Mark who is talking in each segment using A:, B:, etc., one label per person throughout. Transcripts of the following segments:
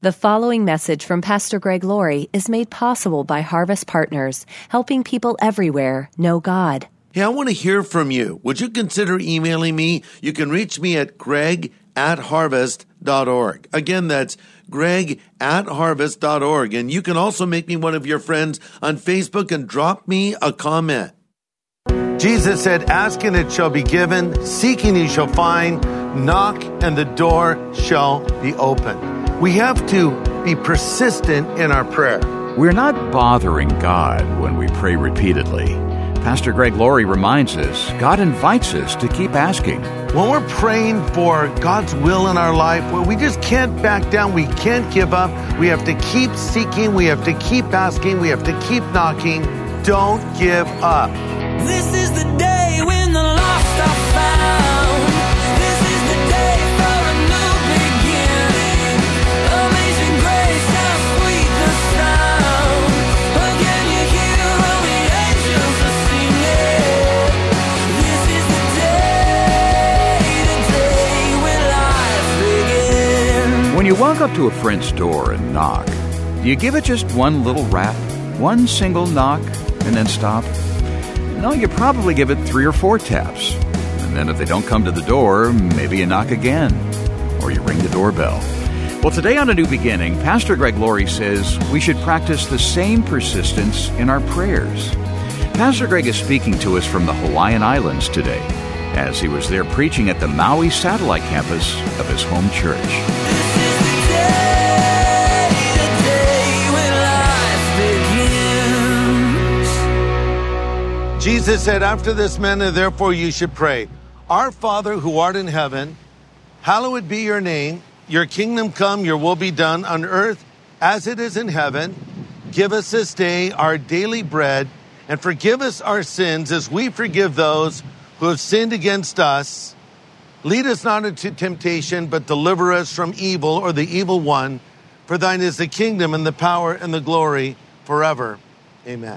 A: The following message from Pastor Greg Laurie is made possible by Harvest Partners, helping people everywhere know God.
B: Hey, I want to hear from you. Would you consider emailing me? You can reach me at greg@harvest.org. Again, that's greg@harvest.org. And you can also make me one of your friends on Facebook and drop me a comment. Jesus said, "Ask and it shall be given, seek and you shall find, knock and the door shall be opened." We have to be persistent in our prayer.
C: We're not bothering God when we pray repeatedly. Pastor Greg Laurie reminds us God invites us to keep asking.
B: When we're praying for God's will in our life, well, we just can't back down. We can't give up. We have to keep seeking. We have to keep asking. We have to keep knocking. Don't give up.
D: This is the day when the lost are found. This is the day for a new beginning. Amazing grace, how sweet the sound. Again you hear all the angels are singing. This is the day when life begins.
C: When you walk up to a friend's door and knock, do you give it just one little rap, one single knock, and then stop? No, you probably give it 3 or 4 taps. And then if they don't come to the door, maybe you knock again. Or you ring the doorbell. Well, today on A New Beginning, Pastor Greg Laurie says we should practice the same persistence in our prayers. Pastor Greg is speaking to us from the Hawaiian Islands today, as he was there preaching at the Maui satellite campus of his home church.
D: This is the day when life begins.
B: Jesus said, "After this manner, therefore, you should pray. Our Father who art in heaven, hallowed be your name. Your kingdom come, your will be done on earth as it is in heaven. Give us this day our daily bread, and forgive us our sins as we forgive those who have sinned against us. Lead us not into temptation, but deliver us from evil," or the evil one. "For thine is the kingdom and the power and the glory forever." Amen.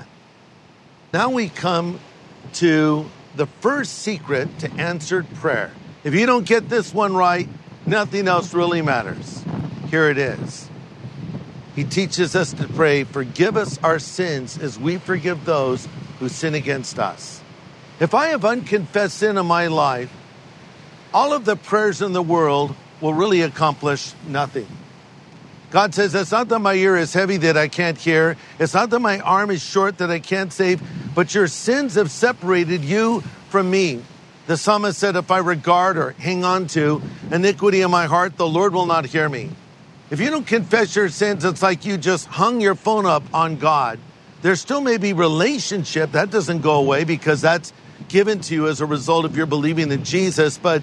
B: Now we come to the first secret to answered prayer. If you don't get this one right, nothing else really matters. Here it is. He teaches us to pray, "Forgive us our sins as we forgive those who sin against us." If I have unconfessed sin in my life, all of the prayers in the world will really accomplish nothing. God says, "It's not that my ear is heavy that I can't hear. It's not that my arm is short that I can't save, but your sins have separated you from me." The psalmist said, "If I regard or hang on to iniquity in my heart, the Lord will not hear me." If you don't confess your sins, it's like you just hung your phone up on God. There still may be relationship. That doesn't go away because that's given to you as a result of your believing in Jesus, but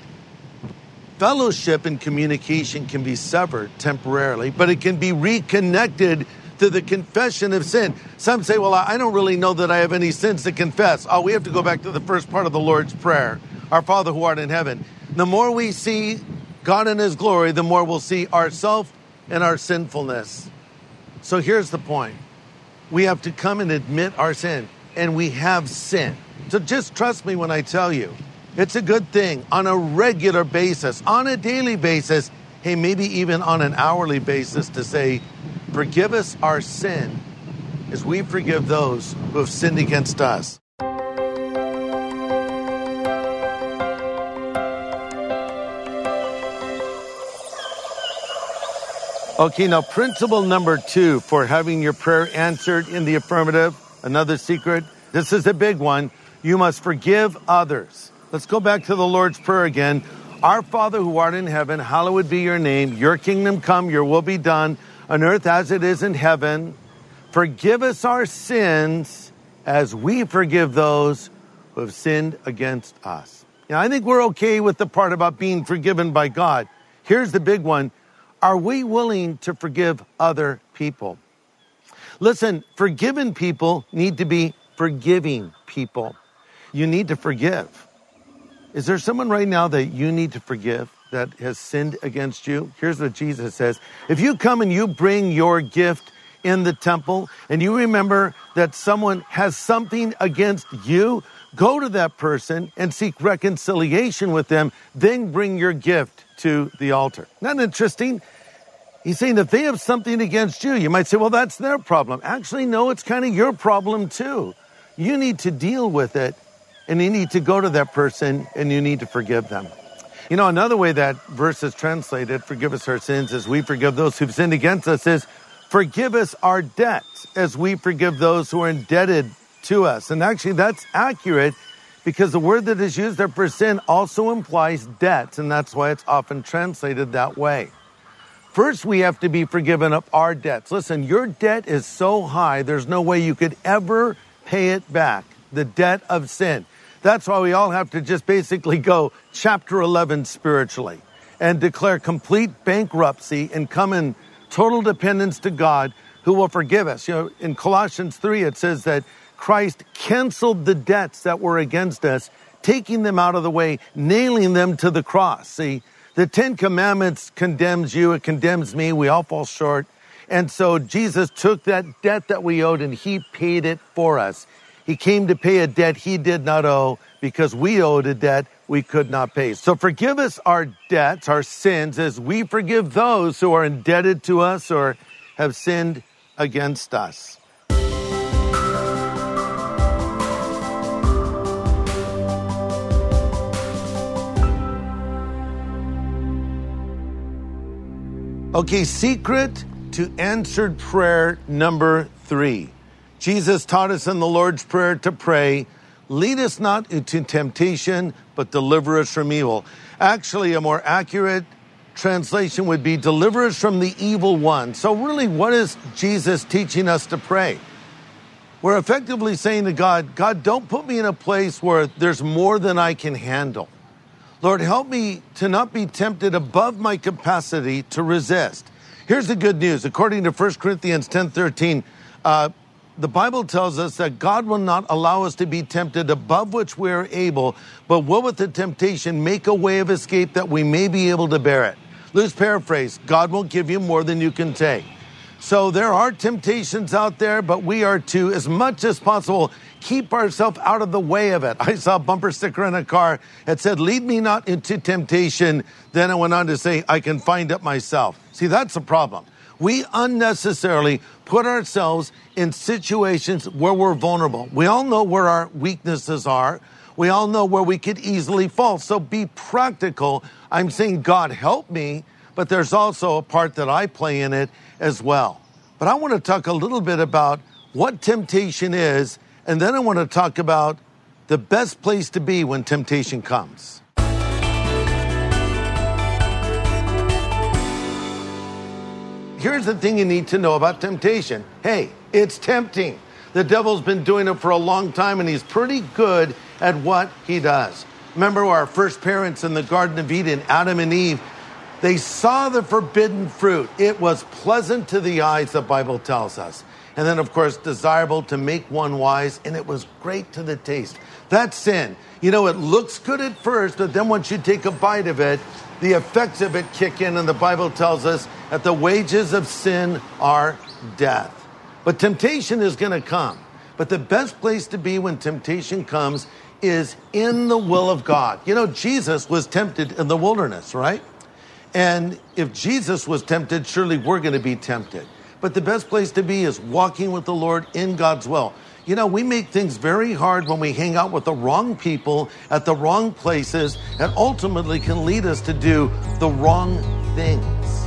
B: fellowship and communication can be severed temporarily, but it can be reconnected to the confession of sin. Some say, "Well, I don't really know that I have any sins to confess." Oh, we have to go back to the first part of the Lord's Prayer. Our Father who art in heaven. The more we see God in his glory, the more we'll see ourselves and our sinfulness. So here's the point. We have to come and admit our sin, and we have sin. So just trust me when I tell you. It's a good thing on a regular basis, on a daily basis, hey, maybe even on an hourly basis to say, "Forgive us our sin as we forgive those who have sinned against us." Okay, now principle number 2 for having your prayer answered in the affirmative, another secret. This is a big one. You must forgive others. Let's go back to the Lord's Prayer again. "Our Father who art in heaven, hallowed be your name. Your kingdom come, your will be done on earth as it is in heaven. Forgive us our sins as we forgive those who have sinned against us." Now, I think we're okay with the part about being forgiven by God. Here's the big one. Are we willing to forgive other people? Listen, forgiven people need to be forgiving people. You need to forgive. Is there someone right now that you need to forgive that has sinned against you? Here's what Jesus says. If you come and you bring your gift in the temple and you remember that someone has something against you, go to that person and seek reconciliation with them, then bring your gift to the altar. Not interesting? He's saying if they have something against you, you might say, well, that's their problem. Actually, no, it's kind of your problem too. You need to deal with it, and you need to go to that person, and you need to forgive them. You know, another way that verse is translated, forgive us our sins as we forgive those who've sinned against us, is forgive us our debts as we forgive those who are indebted to us. And actually, that's accurate because the word that is used there for sin also implies debts, and that's why it's often translated that way. First, we have to be forgiven of our debts. Listen, your debt is so high, there's no way you could ever pay it back, the debt of sin. That's why we all have to just basically go chapter 11 spiritually and declare complete bankruptcy and come in total dependence to God who will forgive us. You know, in Colossians 3, it says that Christ canceled the debts that were against us, taking them out of the way, nailing them to the cross. See, the 10 Commandments condemns you, it condemns me, we all fall short. And so Jesus took that debt that we owed and he paid it for us. He came to pay a debt he did not owe because we owed a debt we could not pay. So forgive us our debts, our sins, as we forgive those who are indebted to us or have sinned against us. Okay, secret to answered prayer number 3. Jesus taught us in the Lord's Prayer to pray, lead us not into temptation, but deliver us from evil. Actually, a more accurate translation would be, deliver us from the evil one. So really, what is Jesus teaching us to pray? We're effectively saying to God, God, don't put me in a place where there's more than I can handle. Lord, help me to not be tempted above my capacity to resist. Here's the good news. According to 1 Corinthians 10:13, the Bible tells us that God will not allow us to be tempted above which we are able, but will with the temptation make a way of escape that we may be able to bear it. Loose paraphrase, God won't give you more than you can take. So there are temptations out there, but we are to, as much as possible, keep ourselves out of the way of it. I saw a bumper sticker in a car that said, lead me not into temptation. Then it went on to say, I can find it myself. See, that's the problem. We unnecessarily put ourselves in situations where we're vulnerable. We all know where our weaknesses are. We all know where we could easily fall. So be practical. I'm saying, God, help me, but there's also a part that I play in it as well. But I want to talk a little bit about what temptation is, and then I want to talk about the best place to be when temptation comes. Here's the thing you need to know about temptation. Hey, it's tempting. The devil's been doing it for a long time, and he's pretty good at what he does. Remember our first parents in the Garden of Eden, Adam and Eve, they saw the forbidden fruit. It was pleasant to the eyes, the Bible tells us. And then, of course, desirable to make one wise, and it was great to the taste. That's sin. You know, it looks good at first, but then once you take a bite of it, the effects of it kick in, and the Bible tells us that the wages of sin are death. But temptation is going to come. But the best place to be when temptation comes is in the will of God. You know, Jesus was tempted in the wilderness, right? And if Jesus was tempted, surely we're going to be tempted. But the best place to be is walking with the Lord in God's will. You know, we make things very hard when we hang out with the wrong people at the wrong places, and ultimately can lead us to do the wrong things.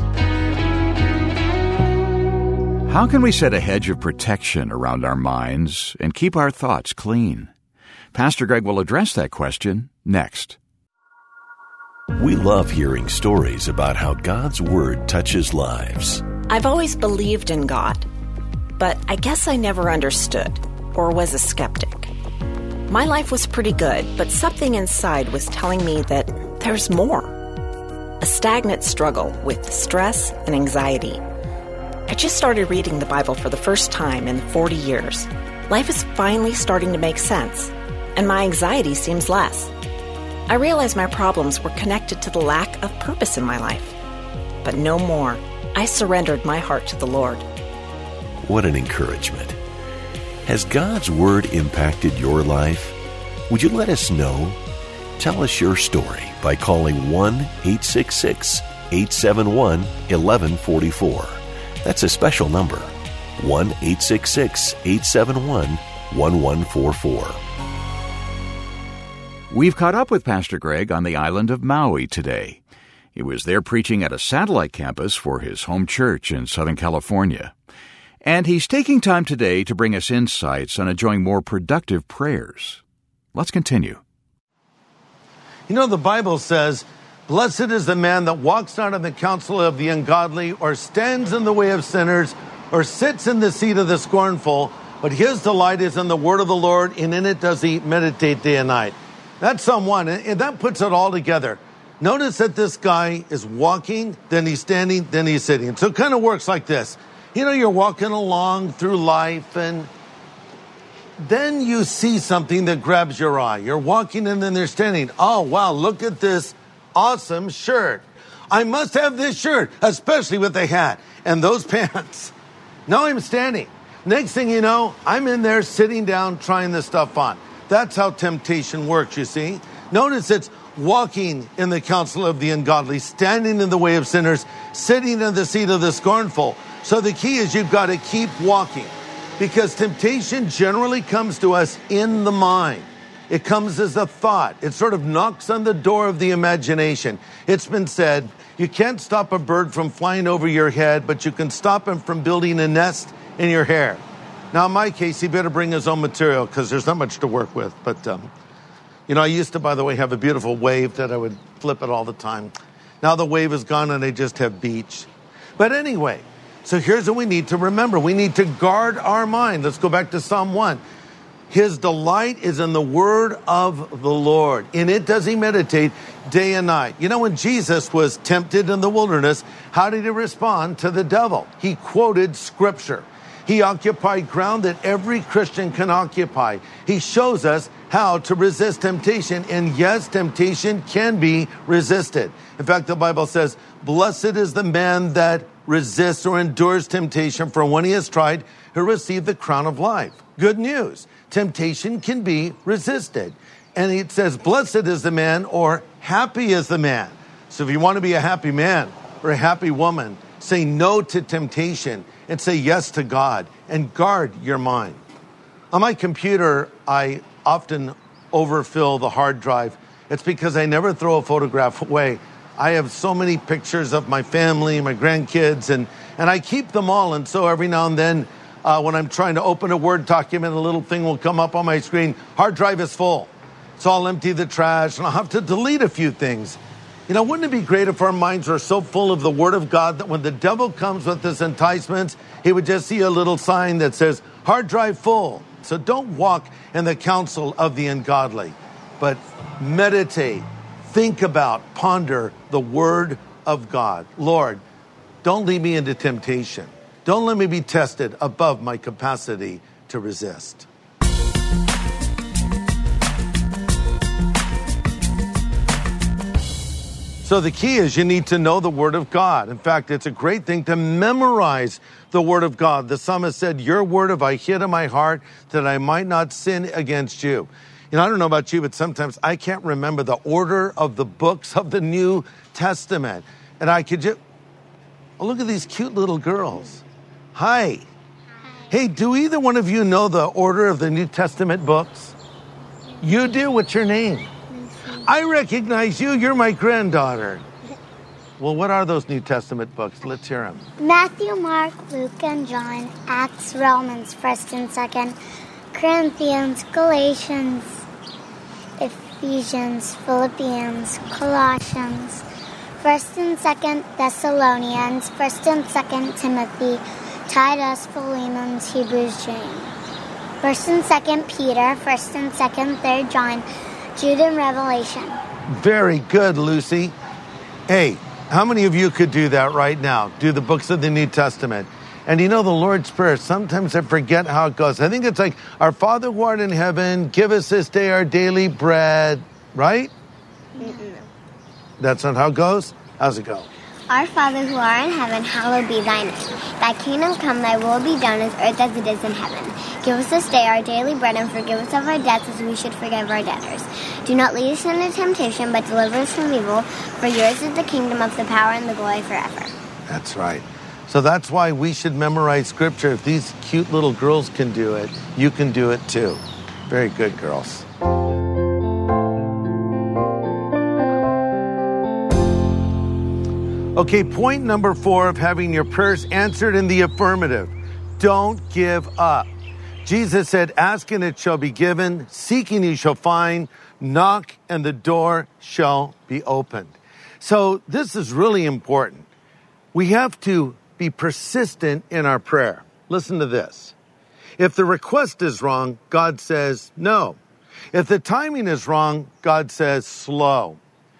C: How can we set a hedge of protection around our minds and keep our thoughts clean? Pastor Greg will address that question next.
E: We love hearing stories about how God's Word touches lives.
F: I've always believed in God, but I guess I never understood or was a skeptic. My life was pretty good, but something inside was telling me that there's more. A stagnant struggle with stress and anxiety. I just started reading the Bible for the first time in 40 years. Life is finally starting to make sense, and my anxiety seems less. I realized my problems were connected to the lack of purpose in my life. But no more. I surrendered my heart to the Lord.
E: What an encouragement. Has God's Word impacted your life? Would you let us know? Tell us your story by calling 1-866 1-866-871-1144. That's a special number, 1-866-871-1144.
C: We've caught up with Pastor Greg on the island of Maui today. He was there preaching at a satellite campus for his home church in Southern California. And he's taking time today to bring us insights on enjoying more productive prayers. Let's continue.
B: You know, the Bible says, "Blessed is the man that walks not in the counsel of the ungodly, or stands in the way of sinners, or sits in the seat of the scornful, but his delight is in the word of the Lord, and in it does he meditate day and night." That's Psalm 1, and that puts it all together. Notice that this guy is walking, then he's standing, then he's sitting. So it kind of works like this. You know, you're walking along through life, and then you see something that grabs your eye. You're walking, and then they're standing. Oh, wow, look at this awesome shirt. I must have this shirt, especially with the hat and those pants. Now I'm standing. Next thing you know, I'm in there sitting down trying this stuff on. That's how temptation works, you see. Notice it's walking in the counsel of the ungodly, standing in the way of sinners, sitting in the seat of the scornful. So the key is you've got to keep walking, because temptation generally comes to us in the mind. It comes as a thought. It sort of knocks on the door of the imagination. It's been said, you can't stop a bird from flying over your head, but you can stop him from building a nest in your hair. Now, in my case, he better bring his own material, because there's not much to work with. But, you know, I used to, by the way, have a beautiful wave that I would flip it all the time. Now the wave is gone and I just have beach. But anyway, so here's what we need to remember. We need to guard our mind. Let's go back to Psalm 1. His delight is in the word of the Lord. In it does he meditate day and night. You know, when Jesus was tempted in the wilderness, how did he respond to the devil? He quoted scripture. He occupied ground that every Christian can occupy. He shows us how to resist temptation. And yes, temptation can be resisted. In fact, the Bible says, "Blessed is the man that resists or endures temptation, for when he has tried, he'll receive the crown of life." Good news. Temptation can be resisted. And it says, "Blessed is the man," or "happy is the man." So if you want to be a happy man or a happy woman, say no to temptation and say yes to God, and guard your mind. On my computer, I often overfill the hard drive. It's because I never throw a photograph away. I have so many pictures of my family, my grandkids, and I keep them all. And so every now and then, when I'm trying to open a Word document, a little thing will come up on my screen. Hard drive is full. So I'll empty the trash, and I'll have to delete a few things. You know, wouldn't it be great if our minds were so full of the Word of God that when the devil comes with his enticements, he would just see a little sign that says, hard drive full. So don't walk in the counsel of the ungodly, but meditate, think about, ponder the Word of God. Lord, don't lead me into temptation. Don't let me be tested above my capacity to resist. So the key is you need to know the Word of God. In fact, it's a great thing to memorize the Word of God. The psalmist said, "Your word have I hid in my heart that I might not sin against you." You know, I don't know about you, but sometimes I can't remember the order of the books of the New Testament. And I could just, oh, look at these cute little girls. Hi. Hey, do either one of you know the order of the New Testament books? You do? What's your name? I recognize you. You're my granddaughter. Well, what are those New Testament books? Let's hear them.
G: Matthew, Mark, Luke, and John, Acts, Romans, 1st and 2nd, Corinthians, Galatians, Ephesians, Philippians, Colossians, 1st and 2nd Thessalonians, 1st and 2nd Timothy, Titus, Philemon, Hebrews, James, 1st and 2nd Peter, 1st and 2nd, 3rd John, Jude, and Revelation.
B: Very good, Lucy. Hey, how many of you could do that right now? Do the books of the New Testament. And you know the Lord's Prayer, sometimes I forget how it goes. I think it's like, "Our Father who art in heaven, give us this day our daily bread," right? That's not how it goes? How's it go?
G: Our Father who art in heaven, hallowed be thy name. Thy kingdom come, thy will be done on earth as it is in heaven. Give us this day our daily bread, and forgive us of our debts as we should forgive our debtors. Do not lead us into temptation, but deliver us from evil. For yours is the kingdom, of the power, and the glory forever.
B: That's right. So that's why we should memorize Scripture. If these cute little girls can do it, you can do it too. Very good, girls. Okay, point number 4 of having your prayers answered in the affirmative. Don't give up. Jesus said, ask and it shall be given, seeking you shall find, knock and the door shall be opened. So this is really important. We have to be persistent in our prayer. Listen to this. If the request is wrong, God says no. If the timing is wrong, God says slow.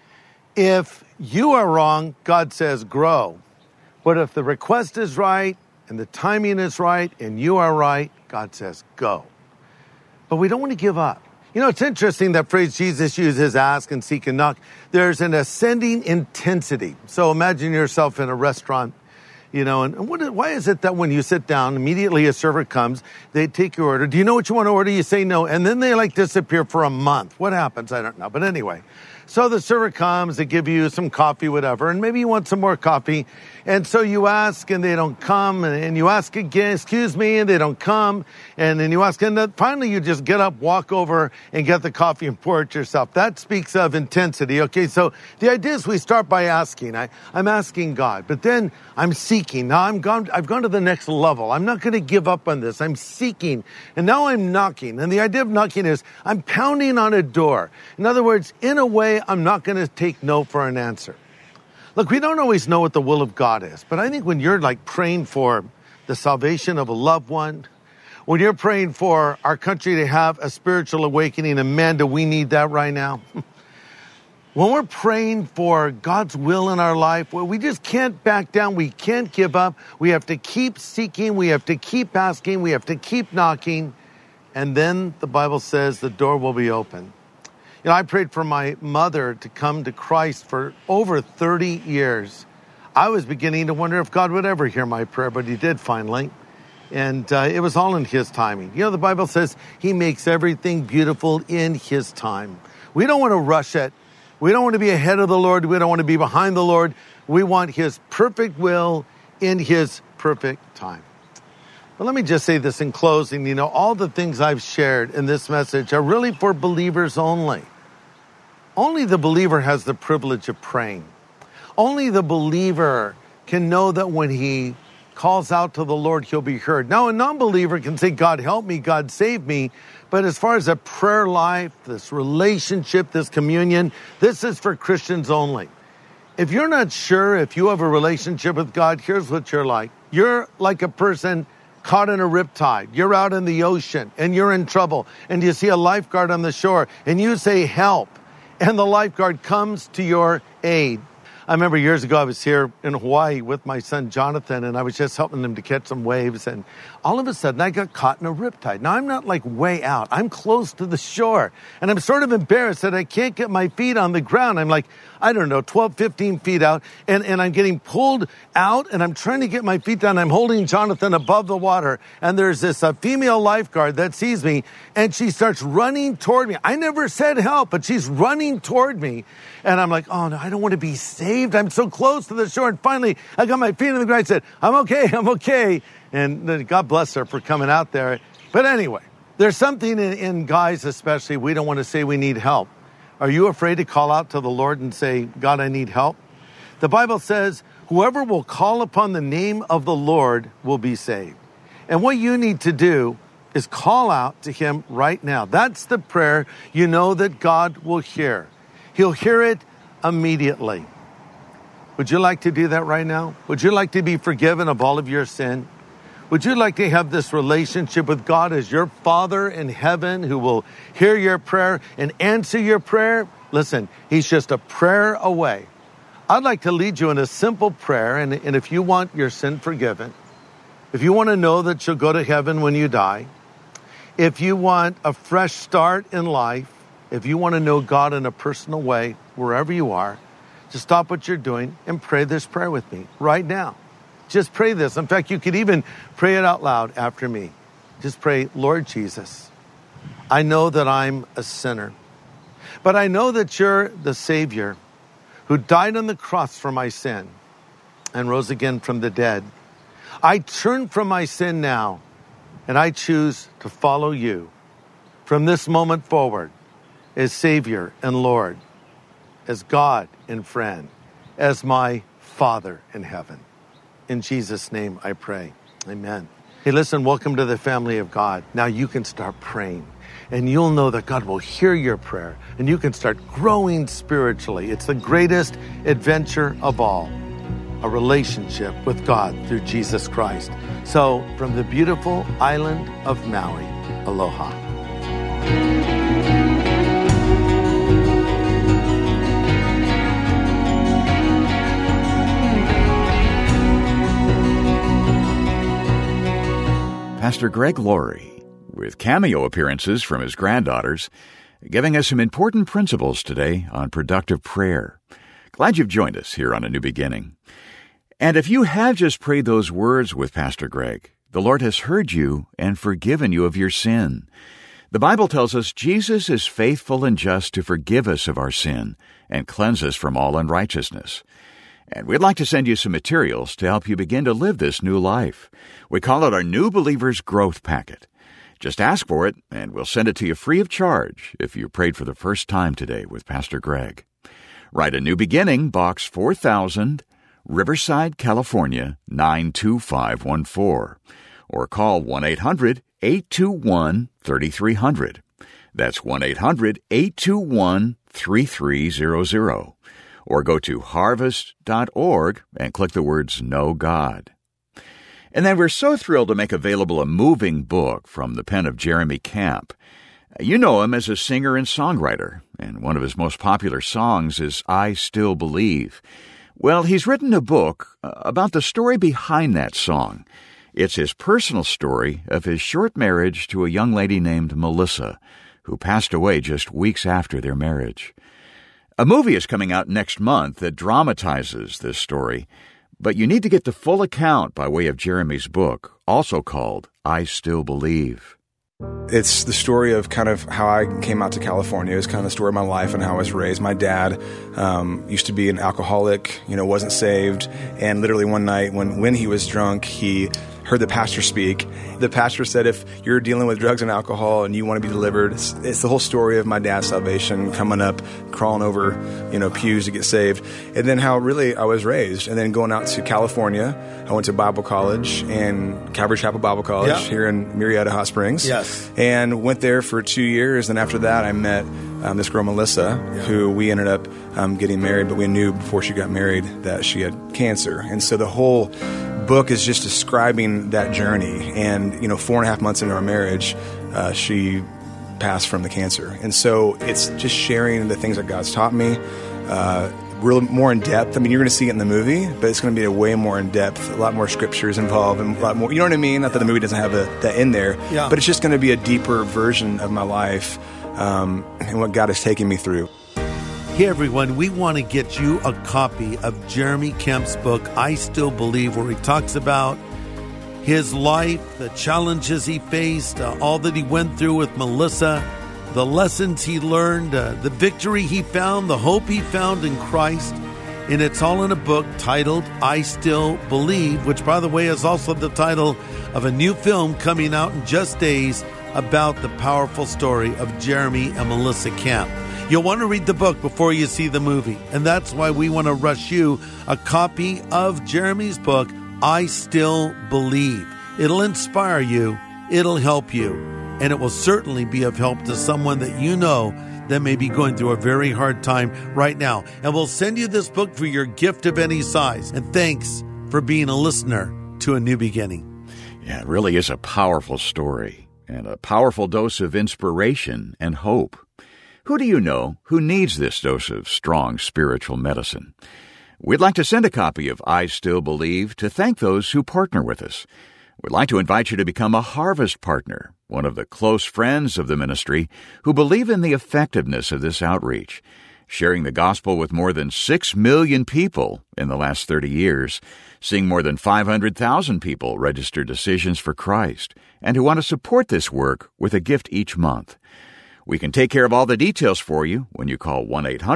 B: If you are wrong, God says grow. But if the request is right and the timing is right and you are right, God says go. But we don't want to give up. You know, it's interesting that phrase Jesus uses, ask and seek and knock. There's an ascending intensity. So imagine yourself in a restaurant, you know, and why is it that when you sit down, immediately a server comes, they take your order. Do you know what you want to order? You say no. And then they disappear for a month. What happens? I don't know. But anyway, so the server comes, they give you some coffee, whatever, and maybe you want some more coffee. And so you ask and they don't come, and you ask again, excuse me, and they don't come. And then you ask, and then finally you just get up, walk over and get the coffee and pour it yourself. That speaks of intensity. Okay, so the idea is we start by asking. I'm asking God, but then I'm seeking. Now I've gone to the next level. I'm not going to give up on this. I'm seeking. And now I'm knocking. And the idea of knocking is I'm pounding on a door. In other words, in a way, I'm not going to take no for an answer. Look, we don't always know what the will of God is, but I think when you're praying for the salvation of a loved one, when you're praying for our country to have a spiritual awakening, and man, do we need that right now? When we're praying for God's will in our life, well, we just can't back down. We can't give up. We have to keep seeking. We have to keep asking. We have to keep knocking. And then the Bible says the door will be open. You know, I prayed for my mother to come to Christ for over 30 years. I was beginning to wonder if God would ever hear my prayer, but he did finally. And it was all in his timing. You know, the Bible says he makes everything beautiful in his time. We don't want to rush it. We don't want to be ahead of the Lord. We don't want to be behind the Lord. We want his perfect will in his perfect time. But let me just say this in closing. You know, all the things I've shared in this message are really for believers only. Only the believer has the privilege of praying. Only the believer can know that when he calls out to the Lord, he'll be heard. Now, a non-believer can say, God help me, God save me. But as far as a prayer life, this relationship, this communion, this is for Christians only. If you're not sure if you have a relationship with God, here's what you're like. You're like a person caught in a riptide. You're out in the ocean and you're in trouble. And you see a lifeguard on the shore and you say, help. And the lifeguard comes to your aid. I remember years ago, I was here in Hawaii with my son, Jonathan, and I was just helping him to catch some waves. And all of a sudden, I got caught in a riptide. Now, I'm not way out. I'm close to the shore. And I'm sort of embarrassed that I can't get my feet on the ground. I'm 12, 15 feet out. And I'm getting pulled out, and I'm trying to get my feet down. I'm holding Jonathan above the water. And there's this female lifeguard that sees me, and she starts running toward me. I never said help, but she's running toward me. And I'm like, oh, no, I don't want to be saved. I'm so close to the shore. And finally, I got my feet on the ground. I said, I'm okay. And God bless her for coming out there. But anyway, there's something in guys especially, we don't want to say we need help. Are you afraid to call out to the Lord and say, God, I need help? The Bible says, whoever will call upon the name of the Lord will be saved. And what you need to do is call out to him right now. That's the prayer you know that God will hear. He'll hear it immediately. Would you like to do that right now? Would you like to be forgiven of all of your sin? Would you like to have this relationship with God as your Father in heaven who will hear your prayer and answer your prayer? Listen, he's just a prayer away. I'd like to lead you in a simple prayer, and if you want your sin forgiven, if you want to know that you'll go to heaven when you die, if you want a fresh start in life, if you want to know God in a personal way, wherever you are, just stop what you're doing and pray this prayer with me right now. Just pray this. In fact, you could even pray it out loud after me. Just pray, Lord Jesus, I know that I'm a sinner, but I know that you're the Savior who died on the cross for my sin and rose again from the dead. I turn from my sin now, and I choose to follow you from this moment forward as Savior and Lord, as God and friend, as my Father in heaven. In Jesus' name I pray. Amen. Hey, listen, welcome to the family of God. Now you can start praying, and you'll know that God will hear your prayer, and you can start growing spiritually. It's the greatest adventure of all, a relationship with God through Jesus Christ. So, from the beautiful island of Maui, aloha.
C: Pastor Greg Laurie, with cameo appearances from his granddaughters, giving us some important principles today on productive prayer. Glad you've joined us here on A New Beginning. And if you have just prayed those words with Pastor Greg, the Lord has heard you and forgiven you of your sin. The Bible tells us Jesus is faithful and just to forgive us of our sin and cleanse us from all unrighteousness. And we'd like to send you some materials to help you begin to live this new life. We call it our New Believer's Growth Packet. Just ask for it, and we'll send it to you free of charge if you prayed for the first time today with Pastor Greg. Write A New Beginning, Box 4000, Riverside, California, 92514. Or call 1-800-821-3300. That's 1-800-821-3300. Or go to harvest.org and click the words Know God. And then we're so thrilled to make available a moving book from the pen of Jeremy Camp. You know him as a singer and songwriter, and one of his most popular songs is I Still Believe. Well, he's written a book about the story behind that song. It's his personal story of his short marriage to a young lady named Melissa, who passed away just weeks after their marriage. A movie is coming out next month that dramatizes this story, but you need to get the full account by way of Jeremy's book, also called I Still Believe.
H: It's the story of kind of how I came out to California. It's kind of the story of my life and how I was raised. My dad used to be an alcoholic, wasn't saved, and literally one night when he was drunk, he heard the pastor speak. The pastor said, if you're dealing with drugs and alcohol and you want to be delivered, it's the whole story of my dad's salvation, coming up, crawling over, pews to get saved. And then how really I was raised. And then going out to California, I went to Bible college and Calvary Chapel Bible College here in Murrieta Hot Springs.
B: Yes.
H: And went there for 2 years. And after that, I met this girl, Melissa, who we ended up getting married, but we knew before she got married that she had cancer. And so the whole book is just describing that journey. And 4.5 months into our marriage, she passed from the cancer. And so it's just sharing the things that God's taught me, real more in depth. I mean, you're going to see it in the movie, but it's going to be a way more in depth, a lot more scriptures involved, and a lot more. You know what I mean? Not that the movie doesn't have that in there, but it's just going to be a deeper version of my life and what God has taken me through.
B: Hey everyone, we want to get you a copy of Jeremy Camp's book, I Still Believe, where he talks about his life, the challenges he faced, all that he went through with Melissa, the lessons he learned, the victory he found, the hope he found in Christ. And it's all in a book titled I Still Believe, which, by the way, is also the title of a new film coming out in just days about the powerful story of Jeremy and Melissa Camp. You'll want to read the book before you see the movie, and that's why we want to rush you a copy of Jeremy's book, I Still Believe. It'll inspire you, it'll help you, and it will certainly be of help to someone that you know that may be going through a very hard time right now. And we'll send you this book for your gift of any size. And thanks for being a listener to A New Beginning.
C: Yeah, it really is a powerful story and a powerful dose of inspiration and hope. Who do you know who needs this dose of strong spiritual medicine? We'd like to send a copy of I Still Believe to thank those who partner with us. We'd like to invite you to become a Harvest partner, one of the close friends of the ministry who believe in the effectiveness of this outreach. sharing the gospel with more than 6 million people in the last 30 years, seeing more than 500,000 people register decisions for Christ, and who want to support this work with a gift each month. We can take care of all the details for you when you call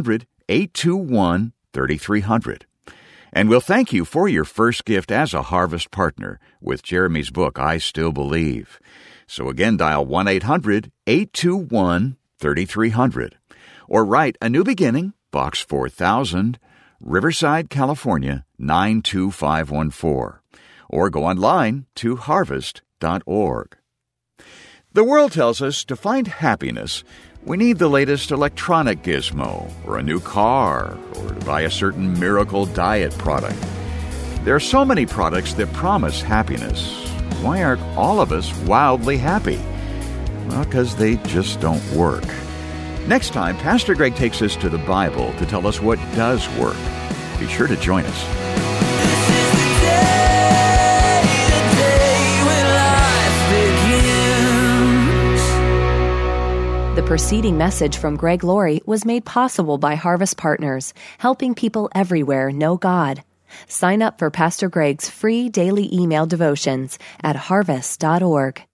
C: 1-800-821-3300. And we'll thank you for your first gift as a Harvest partner with Jeremy's book, I Still Believe. So again, dial 1-800-821-3300. Or write A New Beginning, Box 4000, Riverside, California, 92514. Or go online to harvest.org. The world tells us to find happiness, we need the latest electronic gizmo, or a new car, or to buy a certain miracle diet product. There are so many products that promise happiness. Why aren't all of us wildly happy? Well, because they just don't work. Next time, Pastor Greg takes us to the Bible to tell us what does work. Be sure to join us.
A: The preceding message from Greg Laurie was made possible by Harvest Partners, helping people everywhere know God. Sign up for Pastor Greg's free daily email devotions at harvest.org.